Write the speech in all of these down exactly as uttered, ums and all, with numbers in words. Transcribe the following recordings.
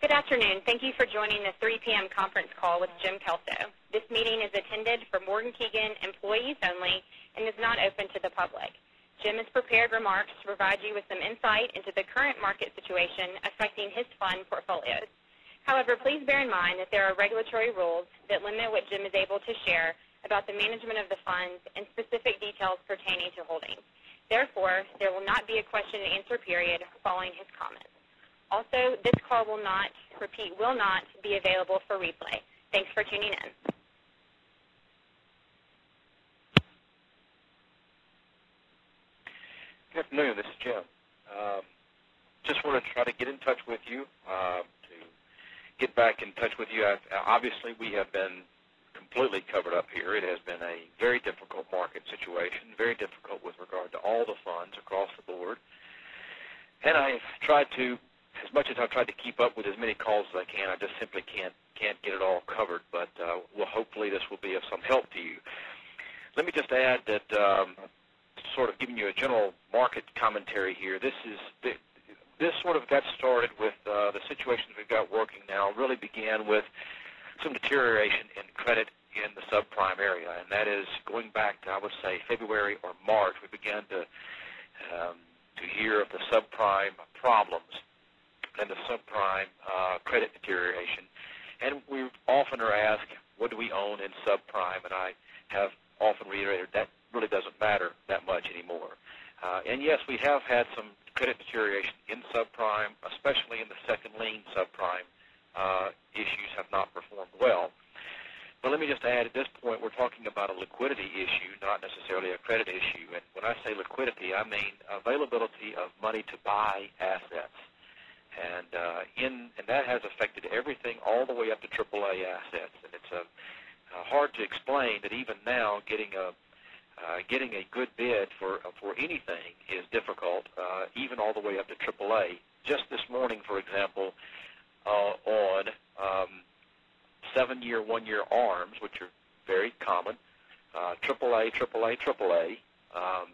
Good afternoon. Thank you for joining the three p m conference call with Jim Kelso. This meeting is attended for Morgan Keegan employees only and is not open to the public. Jim has prepared remarks to provide you with some insight into the current market situation affecting his fund portfolios. However, please bear in mind that there are regulatory rules that limit what Jim is able to share about the management of the funds and specific details pertaining to holdings. Therefore, there will not be a question and answer period following his comments. Also, this call will not, repeat, will not be available for replay. Thanks for tuning in. Good afternoon. This is Jim. Um, just want to try to get in touch with you, uh, to get back in touch with you. I've, obviously, we have been completely covered up here. It has been a very difficult market situation, very difficult with regard to all the funds across the board. And I've tried to, as much as I've tried to keep up with as many calls as I can, I just simply can't can't get it all covered. But uh, well, hopefully this will be of some help to you. Let me just add that, um, sort of giving you a general market commentary here. This is this sort of got started with uh, the situations we've got working now. Really began with some deterioration in credit in the subprime area, and that is going back to, I would say, February or March. We began to um, to hear of the subprime problems and the subprime uh, credit deterioration. And we often are asked, what do we own in subprime? And I have often reiterated that really doesn't matter that much anymore. Uh, and yes, we have had some credit deterioration in subprime, especially in the second lien subprime. Uh, issues have not performed well. But let me just add, at this point, we're talking about a liquidity issue, not necessarily a credit issue. And when I say liquidity, I mean availability of money to buy assets. And uh, in and that has affected everything all the way up to triple A assets. And it's uh, uh, hard to explain that even now getting a uh, getting a good bid for uh, for anything is difficult, uh, even all the way up to triple A. Just this morning, for example, uh, on um, seven-year, one-year ARMs, which are very common, uh, triple A, triple A, triple A, um,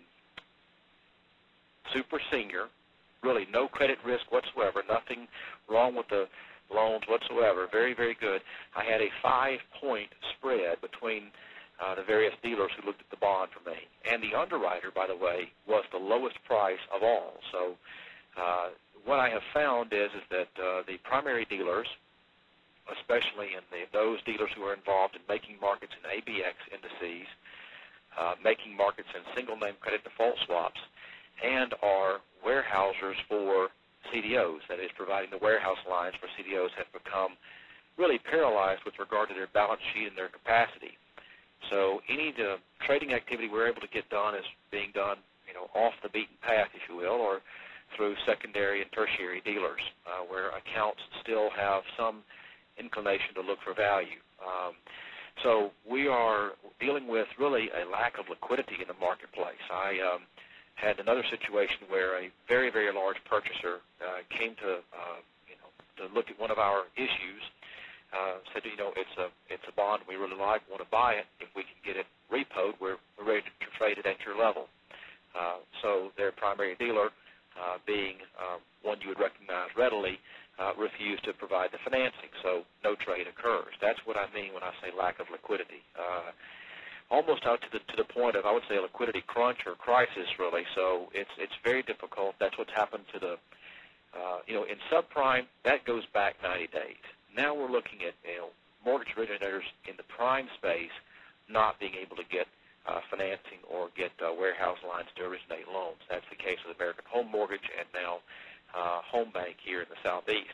super senior. Really no credit risk whatsoever, nothing wrong with the loans whatsoever, very, very good. I had a five-point spread between uh, the various dealers who looked at the bond for me. And the underwriter, by the way, was the lowest price of all. So uh, what I have found is, is that uh, the primary dealers, especially in the, those dealers who are involved in making markets in A B X indices, uh, making markets in single-name credit default swaps, and are warehousers for C D Os, that is, providing the warehouse lines for C D Os, have become really paralyzed with regard to their balance sheet and their capacity. So any uh, trading activity we're able to get done is being done, you know, off the beaten path, if you will, or through secondary and tertiary dealers, uh, where accounts still have some inclination to look for value. Um, so we are dealing with really a lack of liquidity in the marketplace. I um, had another situation where a very, very large purchaser uh, came to, uh, you know, to look at one of our issues, uh, said, you know, it's a it's a bond we really like, want to buy it. If we can get it repoed, we're, we're ready to trade it at your level. Uh, so their primary dealer, uh, being uh, one you would recognize readily, uh, refused to provide the financing, so no trade occurs. That's what I mean when I say lack of liquidity. Uh, almost out to the to the point of, I would say, a liquidity crunch or crisis, really. So it's it's very difficult. That's what's happened to the, uh, you know, in subprime, that goes back ninety days. Now we're looking at, you know, mortgage originators in the prime space not being able to get uh, financing or get uh, warehouse lines to originate loans. That's the case with American Home Mortgage and now uh, Home Bank here in the Southeast.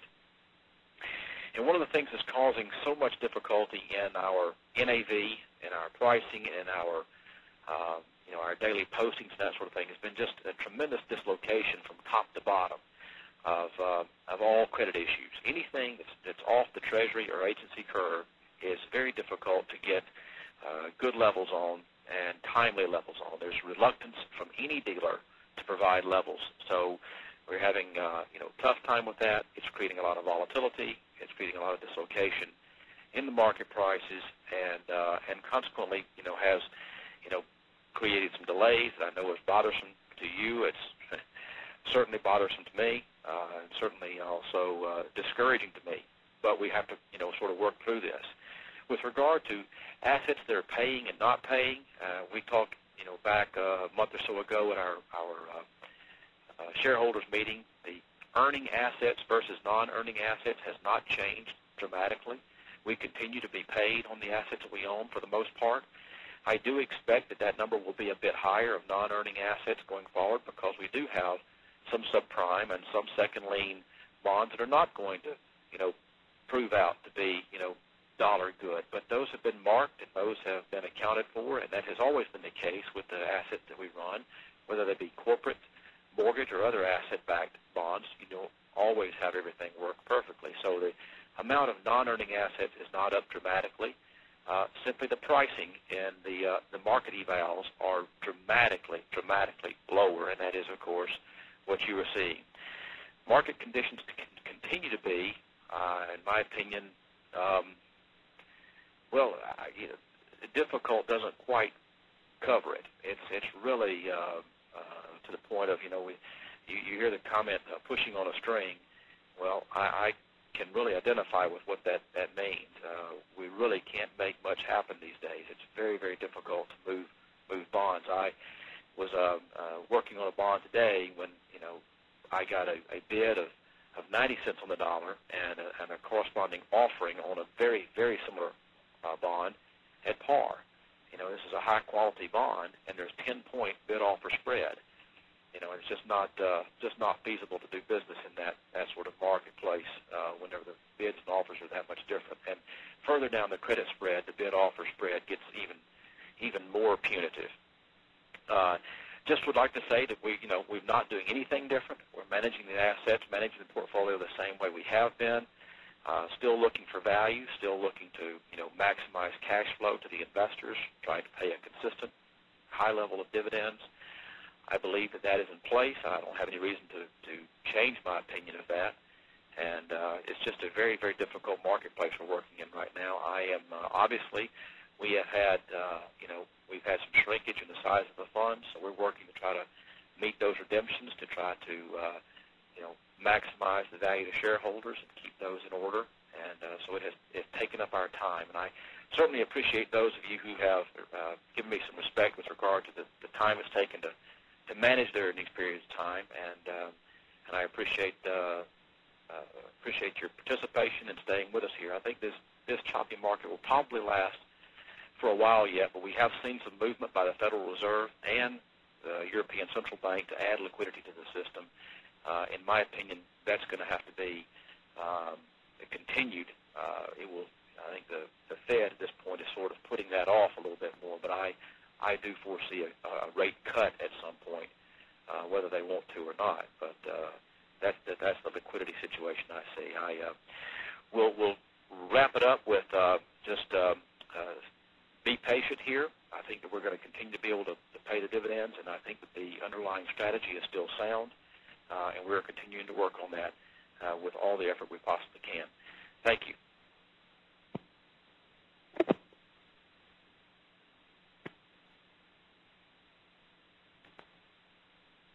And one of the things that's causing so much difficulty in our N A V, in our pricing, in our uh, you know our daily postings and that sort of thing has been just a tremendous dislocation from top to bottom of uh, of all credit issues. Anything that's, that's off the Treasury or agency curve is very difficult to get uh, good levels on and timely levels on. There's reluctance from any dealer to provide levels. So we're having uh, you know tough time with that. It's creating a lot of volatility. It's creating a lot of dislocation in the market prices, and uh, and consequently, you know, has you know created some delays that I know is bothersome to you. It's certainly bothersome to me, uh, and certainly also uh, discouraging to me. But we have to, you know, sort of work through this. With regard to assets that are paying and not paying, uh, we talked, you know, back uh, a month or so ago at our, our uh, uh, shareholders meeting. The earning assets versus non-earning assets has not changed dramatically. We continue to be paid on the assets that we own for the most part. I do expect that that number will be a bit higher of non-earning assets going forward because we do have some subprime and some second lien bonds that are not going to, you know, prove out to be, you know, dollar good. But those have been marked and those have been accounted for, and that has always been the case with the assets that we run, whether they be corporate, mortgage, or other asset-backed bonds. You don't always have everything work perfectly. So the amount of non-earning assets is not up dramatically. Uh, simply the pricing and the uh, the market evals are dramatically, dramatically lower, and that is, of course, what you are seeing. Market conditions c- continue to be, uh, in my opinion, um, well, I, you know, difficult doesn't quite cover it. It's it's really uh, uh, to the point of, you know, we you, you hear the comment uh, pushing on a string. Well, I, I can really identify with what that, that means. Uh, we really can't make much happen these days. It's very, very difficult to move move bonds. I was uh, uh, working on a bond today when, you know, I got a, a bid of, of ninety cents on the dollar and a, and a corresponding offering on a very, very similar uh, bond at par. You know, this is a high-quality bond, and there's ten-point bid-offer spread. You know, it's just not uh, just not feasible to do business in that, that sort of marketplace uh, whenever the bids and offers are that much different. And further down the credit spread, the bid-offer spread gets even even more punitive. Uh, just would like to say that we, you know, we're not doing anything different. We're managing the assets, managing the portfolio the same way we have been. Uh, still looking for value, still looking to, you know, maximize cash flow to the investors, trying to pay a consistent high level of dividends. I believe that that is in place. I don't have any reason to, to change my opinion of that. And uh, it's just a very, very difficult marketplace we're working in right now. I am, uh, obviously, we have had, uh, you know, we've had some shrinkage in the size of the funds, so we're working to try to meet those redemptions, to try to, uh, you know, maximize the value to shareholders and keep those in order. And uh, so it has it's taken up our time. And I certainly appreciate those of you who have uh, given me some respect with regard to the, the time it's taken to to manage during these periods of time, and um, and I appreciate uh, uh, appreciate your participation and staying with us here. I think this this choppy market will probably last for a while yet, but we have seen some movement by the Federal Reserve and the European Central Bank to add liquidity to the system. Uh, in my opinion, that's going to have to be um, continued. Uh, it will. I think the the Fed at this point is sort of putting that off a little bit more, but I. I do foresee a, a rate cut at some point, uh, whether they want to or not. But uh, that, that, that's the liquidity situation I see. I uh, we'll, we'll wrap it up with uh, just uh, uh, be patient here. I think that we're going to continue to be able to, to pay the dividends, and I think that the underlying strategy is still sound, uh, and we're continuing to work on that uh, with all the effort we possibly can. Thank you.